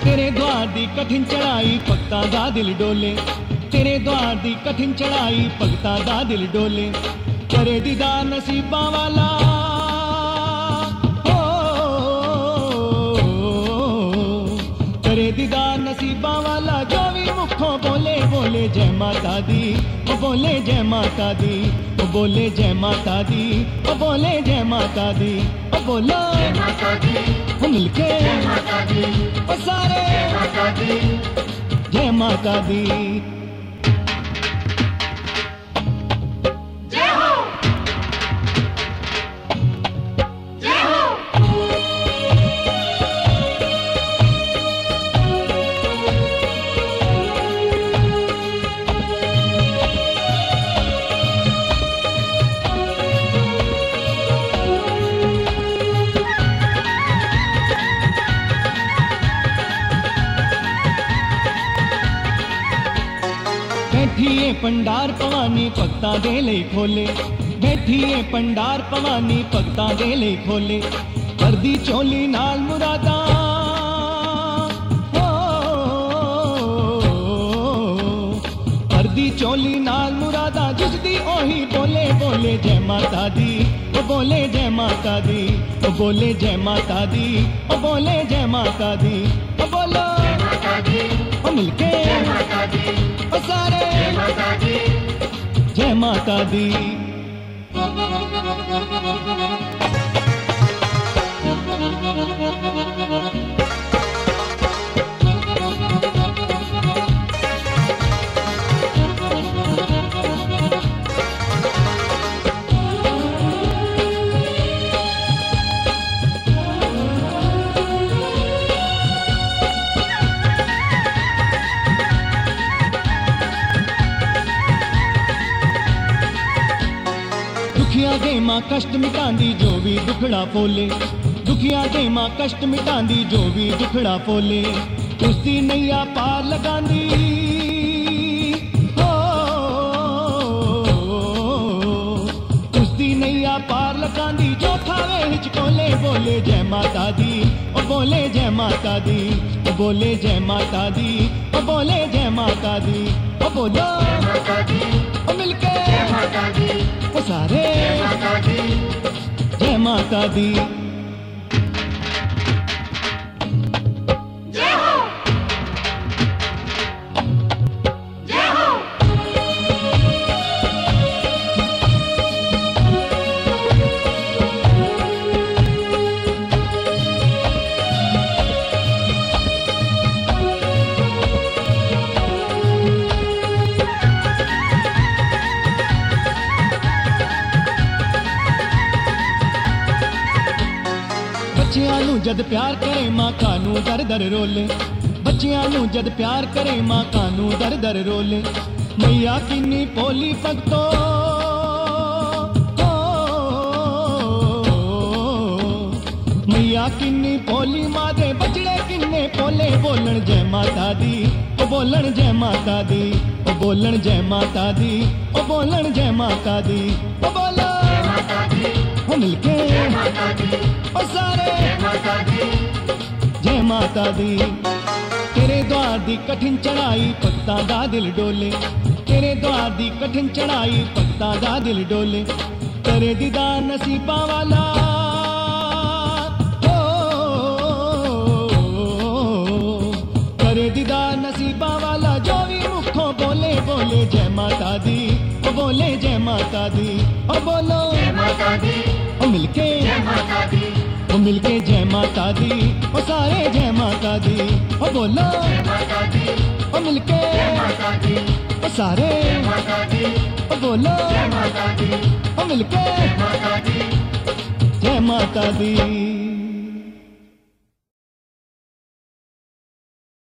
तेरे द्वार दी कठिन चढ़ाई भगतां दा दिल डोले, तेरे द्वार दी कठिन चढ़ाई भगतां दा दिल डोले। करे दीदार नसीबां वाला हो, करे दीदार नसीबां वाला। जो भी मुखों बोले बोले जय माता दी, ओ बोले जय माता दी, ओ बोले जय माता दी, ओ बोले जय माता दी, ओ बोलो जय माता दी, ओ मिलके जय माता दी, ओ सारे जय माता दी, जय माता दी। जय हो, जय हो। बैठिए पंडार भवानी भगतां दे लई खोले, बैठिए पंडार भवानी भगतां दे लई खोले। करदी चोली नाल मुरादा हो, करदी चोली नाल मुरादा। जुगदी ओही बोले बोले जय माता दी, ओ बोले जय माता दी, ओ बोले जय माता दी, ओ बोले जय माता दी, ओ बोलो जय माता दी, ओ मिलके जय माता दी, ओ सारे जय माता दी। जय माता दी। दुखिया दे मां कष्ट मिटांदी जो भी दुखड़ा फोले, दुखिया दे मां कष्ट मिटांदी जो भी दुखड़ा फोले। उसदी नैया पार लगांदी हो, उसदी नैया पार लगांदी। जो थावे हिचकोले बोले जय माता दी, ओ बोले जय माता दी, ओ बोले जय माता दी, ओ बोले जय माता दी, ओ बोलो जय माता दी, ओ मिलके जय माता दी, ओ सारे जय माता दी। जय माता दी। जय हो, जय हो। बच्चियां नू जद प्यार करे मां कानू दर दर रोले, बच्चियां नू जद प्यार करे मां कानू दर दर रोले। मैया किन्नी पोली भगतो हो, मैया किन्नी पोली मां दे बजड़े किन्ने पोले। बोलन जय माता दी, ओ बोलन जय माता दी, ओ बोलन जय माता दी, ओ बोलन जय माता दी, ओ बोलो जय माता दी, ओ मिलके जय माता दी, ओ सारे जय माता दी। जय माता दी। तेरे द्वार दी कठिन चढ़ाई भगतां दा दिल डोले, तेरे द्वार दी कठिन चढ़ाई भगतां दा दिल डोले। करे दीदार नसीबां वाला हो, करे दीदार नसीबां वाला। जो भी मुखों बोले बोले जय माता दी, ओ बोले जय माता दी, ओ बोलो जय माता दी, ओ मिलके जय माता दी, ओ मिलके जय माता दी, ओ सारे जय माता दी, ओ बोलो जय माता दी, ओ मिलके जय माता दी, ओ सारे जय माता दी, ओ बोलो जय माता दी, ओ मिलके जय माता दी। जय माता दी।